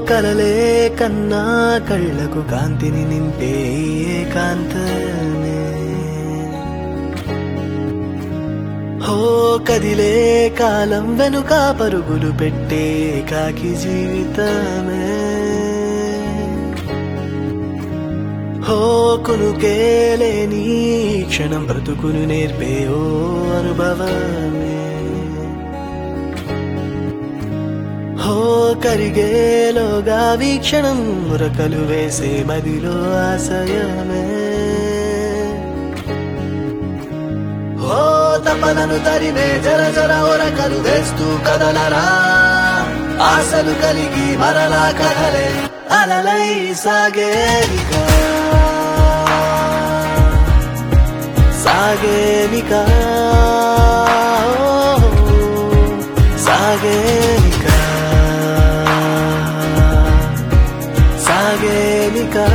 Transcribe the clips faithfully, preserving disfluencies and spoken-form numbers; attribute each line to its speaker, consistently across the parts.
Speaker 1: కలలే కన్నా కళ్ళకు కాంతిని నింపే ఏకాంతమే హో కదిలే కాలం వెనుక పరుగులు పెట్టే కాకి జీవితమే హో కునుకే లేని క్షణం బ్రతుకును నేర్పే ఓ అనుభవమే హో కరిగేలోగా వీక్షణం మురకలు వేసే మదిలో ఆశయమే హో తపలను తరిమే జర జర ఒరకలు వేస్తూ కదలరా ఆశలు కలిగి మరలా కదలే అలలై సాగేనికా సాగేనికా సాగేనికా సాగేనికా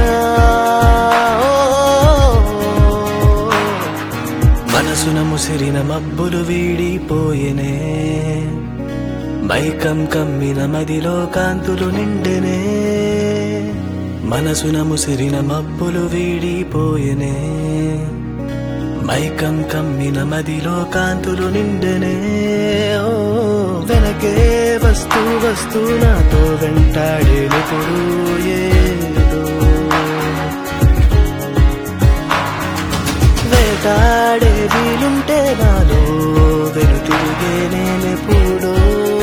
Speaker 1: మనసున ముసిరిన మబ్బులు వీడిపోయేనే మైకం కమ్మిన మదిలో కాంతులు నిండెనే మనసున ముసిరిన మబ్బులు వీడిపోయేనే మైకం కమ్మిన మదిలో కాంతులు నిండెనే ఓ వెనకే వస్తూ వస్తూ నాతో వెంటాడేనప్పుడు ఏదో వేటాడే వీలుంటే నాలో వెనుతిరిగే నేనెప్పుడో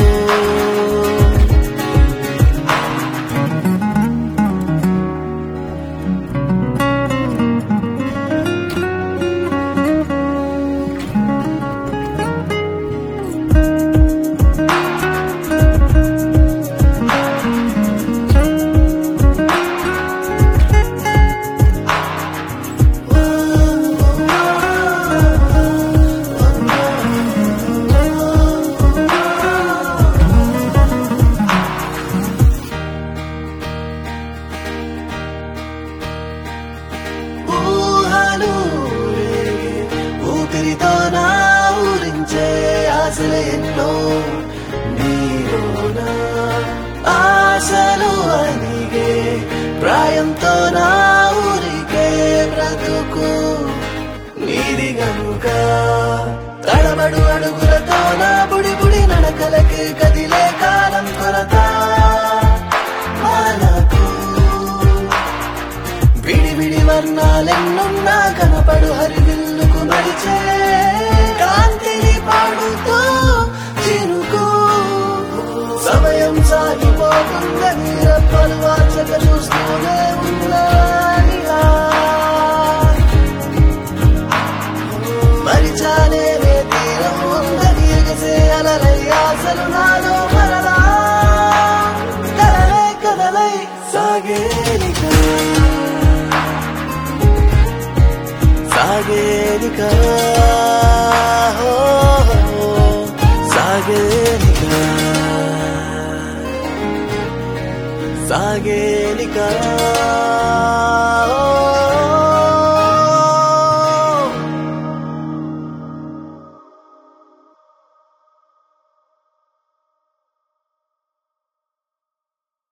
Speaker 1: ఊపిరితో నా ఊరించే ఆశలు ఎన్నో నీలోనా ఆశలు అనిగే ప్రాయంతో నా ఊరికే బ్రతుకు నీది గనుక తడబడు అడుగులతో నా బుడి బుడి నడకలకి కదిలే కాలం కొరత మనకు విడి విడి వర్ణాలెన్నున్నా కనపడు హరివిల్లుకు మరిచే కాంతిని పాడుతూ చిరుకు సమయం సాగిపోతుందని రెప్పలు వాచక చూస్తూనే ఉన్నానిగా మరిచానే తీరం ఉందని ఎగసే అలలై ఆశలు నాలో మరలా కదలై కదలై సాగేనికా సాగేనికా సాగేనికా సాగేనికా